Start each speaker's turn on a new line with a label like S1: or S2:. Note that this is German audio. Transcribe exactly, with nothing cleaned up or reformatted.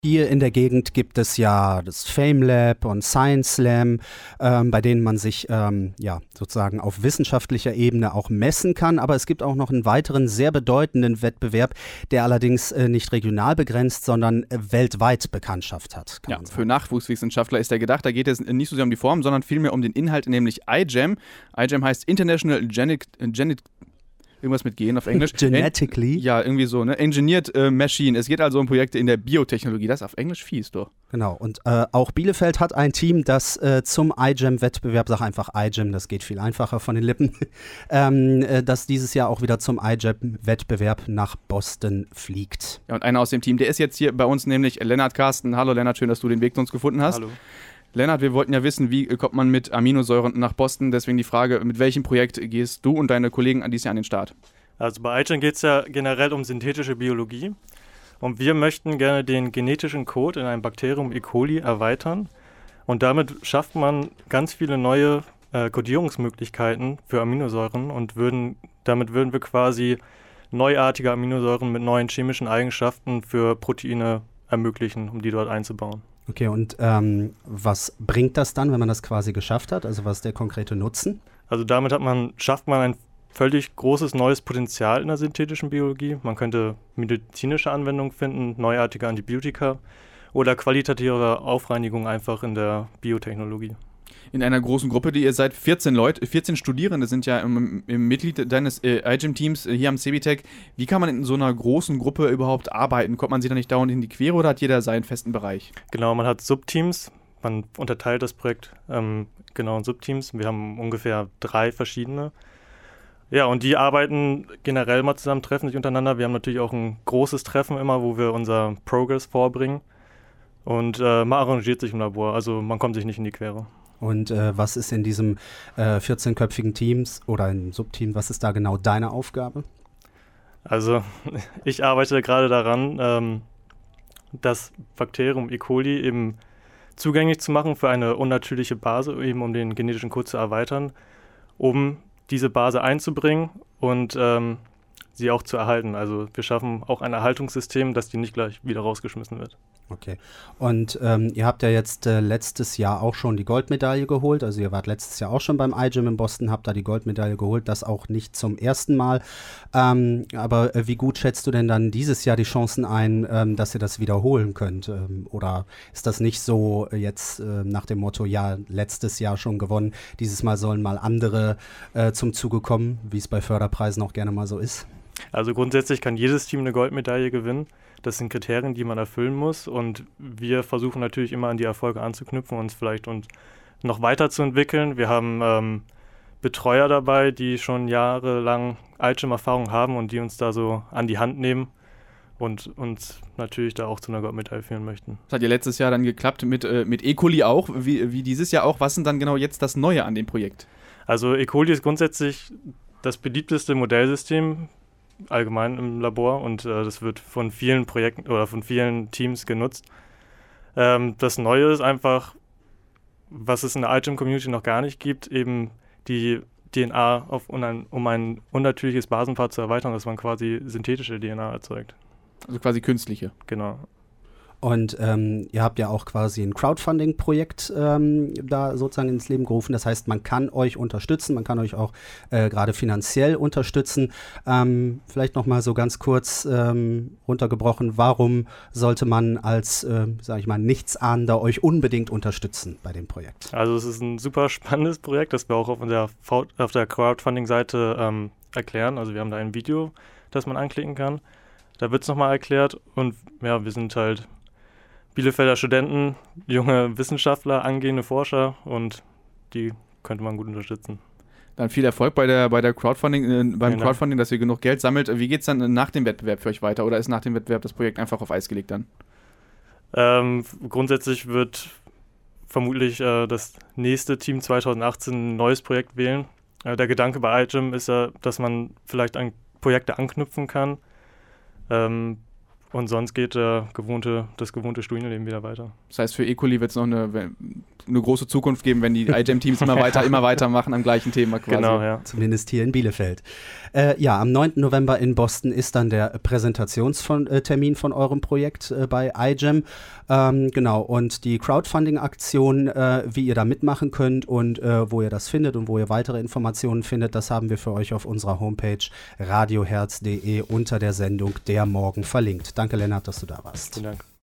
S1: Hier in der Gegend gibt es ja das FameLab und Science Slam, ähm, bei denen man sich ähm, ja, sozusagen auf wissenschaftlicher Ebene auch messen kann. Aber es gibt auch noch einen weiteren sehr bedeutenden Wettbewerb, der allerdings äh, nicht regional begrenzt, sondern äh, weltweit Bekanntschaft hat. Kann
S2: Ja,
S1: man sagen.
S2: für Nachwuchswissenschaftler ist der gedacht. Da geht es nicht so sehr um die Form, sondern vielmehr um den Inhalt, nämlich iGEM. iGEM heißt International Genetic... Genetic Irgendwas mit Gen auf Englisch.
S1: Genetically?
S2: En- ja, irgendwie so, ne? Engineered äh, Machine. Es geht also um Projekte in der Biotechnologie. Das ist auf Englisch fies, doch.
S1: Genau, und äh, auch Bielefeld hat ein Team, das äh, zum iGEM-Wettbewerb, sag einfach iGEM, das geht viel einfacher von den Lippen, ähm, äh, das dieses Jahr auch wieder zum iGEM-Wettbewerb nach Boston fliegt.
S2: Ja, und einer aus dem Team, der ist jetzt hier bei uns, nämlich Lennart Carsten. Hallo Lennart, schön, dass du den Weg zu uns gefunden hast.
S3: Hallo.
S2: Lennart, wir wollten ja wissen, wie kommt man mit Aminosäuren nach Boston? Deswegen die Frage, mit welchem Projekt gehst du und deine Kollegen an dieses Jahr an den Start?
S3: Also bei iGEM geht es ja generell um synthetische Biologie und wir möchten gerne den genetischen Code in einem Bakterium E. coli erweitern und damit schafft man ganz viele neue äh, Kodierungsmöglichkeiten für Aminosäuren und würden, damit würden wir quasi neuartige Aminosäuren mit neuen chemischen Eigenschaften für Proteine ermöglichen, um die dort einzubauen.
S1: Okay, und ähm, was bringt das dann, wenn man das quasi geschafft hat? Also was ist der konkrete Nutzen?
S3: Also damit hat man, schafft man ein völlig großes neues Potenzial in der synthetischen Biologie. Man könnte medizinische Anwendungen finden, neuartige Antibiotika oder qualitative Aufreinigung einfach in der Biotechnologie.
S2: In einer großen Gruppe, die ihr seid, vierzehn Leute, vierzehn Studierende sind ja im, im Mitglied deines äh, iGEM-Teams äh, hier am CEBITEC. Wie kann man in so einer großen Gruppe überhaupt arbeiten? Kommt man sich da nicht dauernd in die Quere oder hat jeder seinen festen Bereich?
S3: Genau, man hat Subteams, man unterteilt das Projekt ähm, genau in Subteams. Wir haben ungefähr drei verschiedene. Ja, und die arbeiten generell mal zusammen, treffen sich untereinander. Wir haben natürlich auch ein großes Treffen immer, wo wir unser Progress vorbringen. Und äh, man arrangiert sich im Labor, also man kommt sich nicht in die Quere.
S1: Und äh, was ist in diesem äh, vierzehnköpfigen Teams oder im Subteam, was ist da genau deine Aufgabe?
S3: Also ich arbeite gerade daran, ähm, das Bakterium E. coli eben zugänglich zu machen für eine unnatürliche Base, eben um den genetischen Code zu erweitern, um diese Base einzubringen und ähm, sie auch zu erhalten. Also wir schaffen auch ein Erhaltungssystem, dass die nicht gleich wieder rausgeschmissen wird.
S1: Okay. Und ähm, ihr habt ja jetzt äh, letztes Jahr auch schon die Goldmedaille geholt. Also ihr wart letztes Jahr auch schon beim iGEM in Boston, habt da die Goldmedaille geholt. Das auch nicht zum ersten Mal. Ähm, aber äh, wie gut schätzt du denn dann dieses Jahr die Chancen ein, ähm, dass ihr das wiederholen könnt? Ähm, oder ist das nicht so äh, jetzt äh, nach dem Motto, ja, letztes Jahr schon gewonnen, dieses Mal sollen mal andere äh, zum Zuge kommen, wie es bei Förderpreisen auch gerne mal so ist?
S3: Also grundsätzlich kann jedes Team eine Goldmedaille gewinnen. Das sind Kriterien, die man erfüllen muss und wir versuchen natürlich immer an die Erfolge anzuknüpfen, uns vielleicht und noch weiterzuentwickeln. Wir haben ähm, Betreuer dabei, die schon jahrelang iGEM-Erfahrung haben und die uns da so an die Hand nehmen und uns natürlich da auch zu einer Goldmedaille führen möchten.
S2: Das hat ja letztes Jahr dann geklappt mit, äh, mit E. coli auch, wie, wie dieses Jahr auch. Was ist dann genau jetzt das Neue an dem Projekt?
S3: Also E. coli ist grundsätzlich das beliebteste Modellsystem allgemein im Labor und äh, das wird von vielen Projekten oder von vielen Teams genutzt. Ähm, das Neue ist einfach, was es in der iGEM-Community noch gar nicht gibt, eben die D N A auf un- um ein unnatürliches Basenpaar zu erweitern, dass man quasi synthetische D N A erzeugt.
S2: Also quasi künstliche.
S3: Genau.
S1: Und ähm, ihr habt ja auch quasi ein Crowdfunding-Projekt ähm, da sozusagen ins Leben gerufen. Das heißt, man kann euch unterstützen, man kann euch auch äh, gerade finanziell unterstützen. Ähm, vielleicht noch mal so ganz kurz ähm, runtergebrochen, warum sollte man als, äh, sage ich mal, Nichtsahnender euch unbedingt unterstützen bei dem Projekt?
S3: Also es ist ein super spannendes Projekt, das wir auch auf der, v- auf der Crowdfunding-Seite ähm, erklären. Also wir haben da ein Video, das man anklicken kann. Da wird es nochmal erklärt und ja, wir sind halt Bielefelder Studenten, junge Wissenschaftler, angehende Forscher und die könnte man gut unterstützen.
S2: Dann viel Erfolg bei der, bei der Crowdfunding, äh, beim
S3: Vielen
S2: Crowdfunding, dass ihr genug Geld sammelt. Wie geht es dann nach dem Wettbewerb für euch weiter oder ist nach dem Wettbewerb das Projekt einfach auf Eis gelegt dann?
S3: Ähm, grundsätzlich wird vermutlich äh, das nächste Team zwanzig achtzehn ein neues Projekt wählen. Äh, der Gedanke bei iGEM ist ja, dass man vielleicht an Projekte anknüpfen kann. Ähm, Und sonst geht äh, gewohnte, das gewohnte Studienleben wieder weiter.
S2: Das heißt, für Ecoli wird es noch eine, eine große Zukunft geben, wenn die iGEM-Teams immer weiter, immer weitermachen am gleichen Thema quasi.
S3: Genau, ja.
S1: Zumindest hier in Bielefeld. Äh, ja, am neunten November in Boston ist dann der Präsentationstermin von eurem Projekt äh, bei iGEM. Ähm, genau, und die Crowdfunding-Aktion, äh, wie ihr da mitmachen könnt und äh, wo ihr das findet und wo ihr weitere Informationen findet, das haben wir für euch auf unserer Homepage radioherz punkt de unter der Sendung Der Morgen verlinkt. Danke, Lennart, dass du da warst.
S3: Vielen Dank.